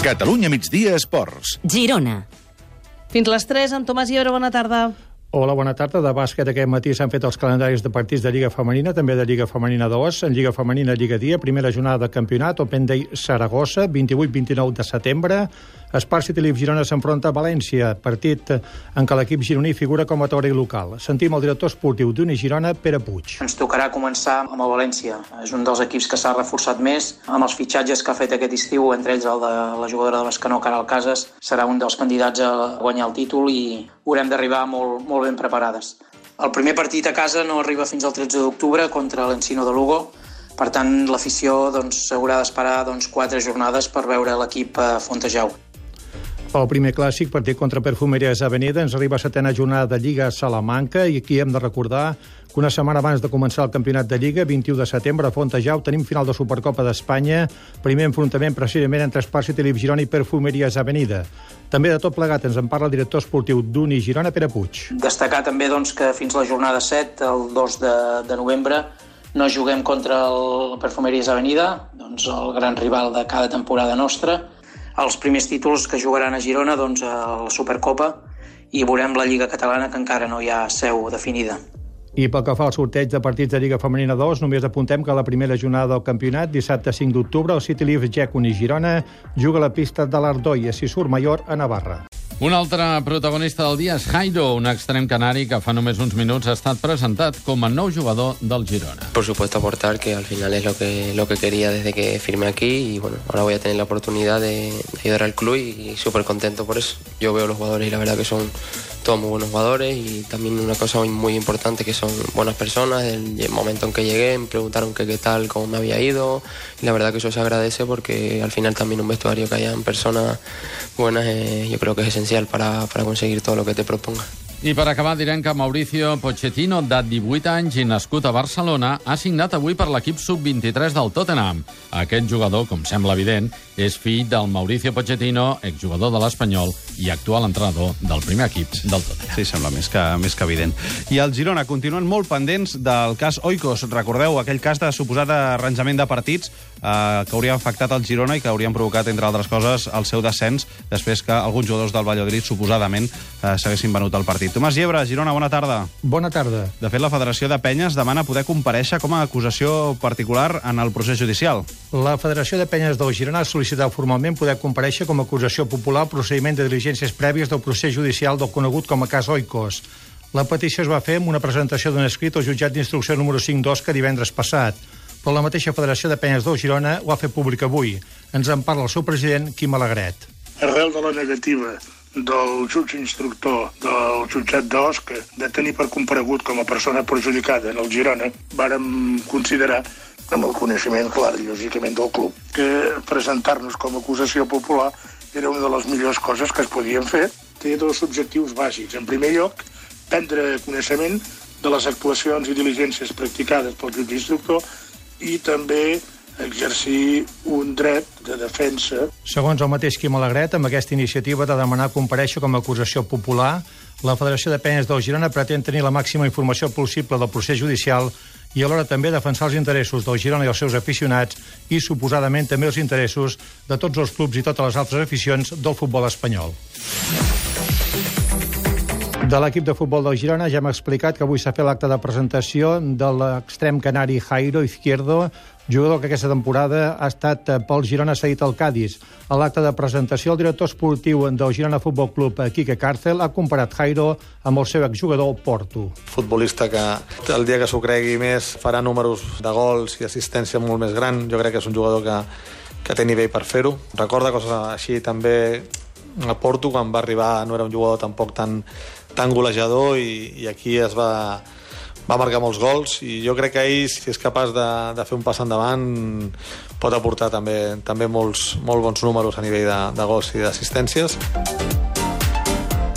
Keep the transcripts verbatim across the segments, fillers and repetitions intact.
Catalunya migdia esports. Girona. Fins les tres, amb Tomàs Llibre, bona tarda. Hola, bona tarda. De bàsquet aquest matí s'han fet els calendaris de partits de Lliga Femenina, també de Lliga Femenina dos, en Lliga Femenina Lliga Dia, primera jornada de campionat, Open Day Saragossa, vint-i-vuit vint-i-nou de setembre. Espar City Leaf Girona s'enfronta a València, partit en què l'equip gironí figura com a teòric local. Sentim el director esportiu d'Uni Girona, Pere Puig. Ens tocarà començar amb el València. És un dels equips que s'ha reforçat més amb els fitxatges que ha fet aquest estiu, entre ells el de la jugadora de Bescanó, Caral Casas. Serà un dels candidats a guanyar el títol i haurem d'arribar molt, molt ben preparades. El primer partit a casa no arriba fins al tretze d'octubre contra l'Encino de Lugo. Per tant, l'afició doncs, haurà d'esperar doncs, quatre jornades per veure l'equip a Fontejau. Pel primer clàssic, partit contra Perfumeries Avenida, ens arriba a setena jornada de Lliga a Salamanca i aquí hem de recordar que una setmana abans de començar el campionat de Lliga, vint-i-u de setembre, a Fontejau, tenim final de Supercopa d'Espanya, primer enfrontament precisament entre Espar City Leaf Girona i Perfumeries Avenida. També de tot plegat ens en parla el director esportiu d'Uni Girona, Pere Puig. Destacar també doncs, que fins la jornada set, el dos de, de novembre, no juguem contra el Perfumeries Avenida, doncs el gran rival de cada temporada nostra. Els primers títols que jugaran a Girona, doncs, a la Supercopa, i veurem la Lliga Catalana, que encara no hi ha seu definida. I pel que fa al sorteig de partits de Lliga Femenina dos, només apuntem que a la primera jornada del campionat, dissabte cinc d'octubre, el City Leaf Jack Uni Girona juga a la pista de l'Ardoi, a Sisur Mayor, a Navarra. Un altre protagonista del dia és Jairo, un extrem canari que fa només uns minuts ha estat presentat com a nou jugador del Girona. Por supuesto aportar, que al final es lo que, lo que quería desde que firmé aquí y bueno, ahora voy a tener la oportunidad de, de ayudar al club y súper contento por eso. Yo veo los jugadores y la verdad que son todos muy buenos jugadores y también una cosa muy importante que son buenas personas. El momento en que llegué me preguntaron que qué tal, cómo me había ido y la verdad que eso se agradece porque al final también un vestuario que hayan personas buenas eh, yo creo que es esencial para, para conseguir todo lo que te proponga. I per acabar direm que Mauricio Pochettino, de divuit anys i nascut a Barcelona, ha signat avui per l'equip sub vint-i-tres del Tottenham. Aquest jugador, com sembla evident, és fill del Mauricio Pochettino, exjugador de l'Espanyol i actual entrenador del primer equip del Tottenham. Sí, sembla més que, més que evident. I el Girona continuen molt pendents del cas Oikos. Recordeu aquell cas de suposat arranjament de partits eh, que hauria afectat el Girona i que haurien provocat, entre altres coses, el seu descens després que alguns jugadors del Valladolid suposadament eh, s'haguessin venut al partit. Tomàs Llebre, Girona, bona tarda. Bona tarda. De fet, la Federació de Penyes demana poder comparèixer com a acusació particular en el procés judicial. La Federació de Penyes del Girona ha sol·licitat formalment poder comparèixer com a acusació popular al procediment de diligències prèvies del procés judicial del conegut com a cas Oikos. La petició es va fer amb una presentació d'un escrit al jutjat d'instrucció número cinc dos que divendres passat, però la mateixa Federació de Penyes del Girona ho ha fet públic avui. Ens en parla el seu president, Quim Alegret. Arrel de la negativa del jutge instructor del jutjat d'Osca de tenir per comparegut com a persona perjudicada en el Girona, vàrem considerar, amb el coneixement clar, lògicament, del club, que presentar-nos com a acusació popular era una de les millors coses que es podien fer. Té dos objectius bàsics. En primer lloc, prendre coneixement de les actuacions i diligències practicades pel jutge instructor i també exercir un dret de defensa. Segons el mateix Quim Alegret, amb aquesta iniciativa de demanar comparèixer com a acusació popular, la Federació de Penyes del Girona pretén tenir la màxima informació possible del procés judicial i alhora també defensar els interessos del Girona i els seus aficionats i, suposadament, també els interessos de tots els clubs i totes les altres aficions del futbol espanyol. De l'equip de futbol del Girona ja hem explicat que avui s'ha fet l'acte de presentació de l'extrem canari Jairo Izquierdo, jugador que aquesta temporada ha estat pel Girona cedit al Cádiz. A l'acte de presentació, el director esportiu del Girona Futbol Club, Quique Càrcel, ha comparat Jairo amb el seu exjugador Porto. Futbolista que el dia que s'ho cregui més farà números de gols i assistència molt més gran. Jo crec que és un jugador que, que té nivell per fer-ho. Recorda coses així també a Porto, quan va arribar no era un jugador tampoc tan, tan golejador i, i aquí es va, va marcar molts gols i jo crec que ell, si és capaç de, de fer un pas endavant, pot aportar també, també molts, molt bons números a nivell de, de gols i d'assistències.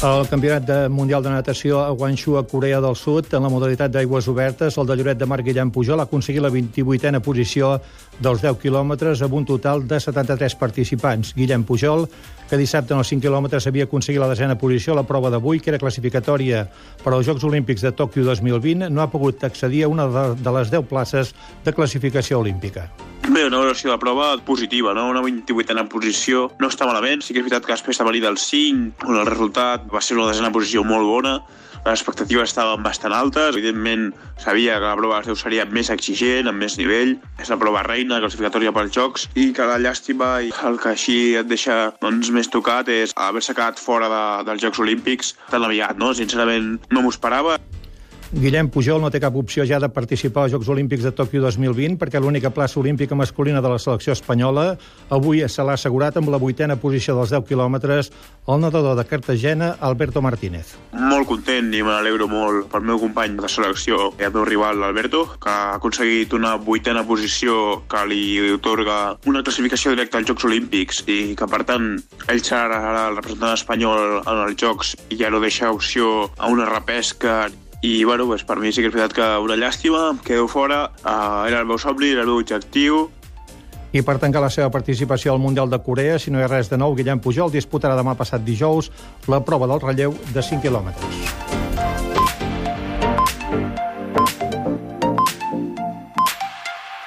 El Campionat de Mundial de Natació a Guangzhou, a Corea del Sud, en la modalitat d'aigües obertes, el de Lloret de Mar Guillem Pujol ha aconseguit la vint-i-vuitena posició dels deu quilòmetres amb un total de setanta-tres participants. Guillem Pujol, que dissabte en els cinc quilòmetres havia aconseguit la desena posició a la prova d'avui, que era classificatòria per als Jocs Olímpics de Tòquio dos mil vint, no ha pogut accedir a una de les deu places de classificació olímpica. Bé, una valoració de prova positiva, no? Una vint-i-vuitena posició no està malament. Sí que és veritat que després de venir del cinc, on el resultat va ser una desena posició molt bona, les expectatives estaven bastant altes. Evidentment, sabia que la prova es deu seria més exigent, amb més nivell. És la prova reina, classificatòria pels Jocs, i que la llàstima i el que així et deixa doncs, més tocat és haver-se quedat fora de, dels Jocs Olímpics tan aviat, no? Sincerament, no m'ho esperava. Guillem Pujol no té cap opció ja de participar als Jocs Olímpics de Tòquio dos mil vint perquè l'única plaça olímpica masculina de la selecció espanyola avui se l'ha assegurat amb la vuitena posició dels deu quilòmetres el nedador de Cartagena, Alberto Martínez. Molt content i me n'alegro molt pel meu company de selecció i el meu rival, l'Alberto, que ha aconseguit una vuitena posició que li otorga una classificació directa als Jocs Olímpics i que, per tant, ell serà el representant espanyol en els Jocs i ja no deixa opció a una repesca. I, bueno, pues, per mi sí que és veritat que una llàstima, em quedo fora, uh, era el meu somni, era el meu objectiu. I per tancar la seva participació al Mundial de Corea, si no hi ha res de nou, Guillem Pujol disputarà demà passat dijous la prova del relleu de cinc quilòmetres.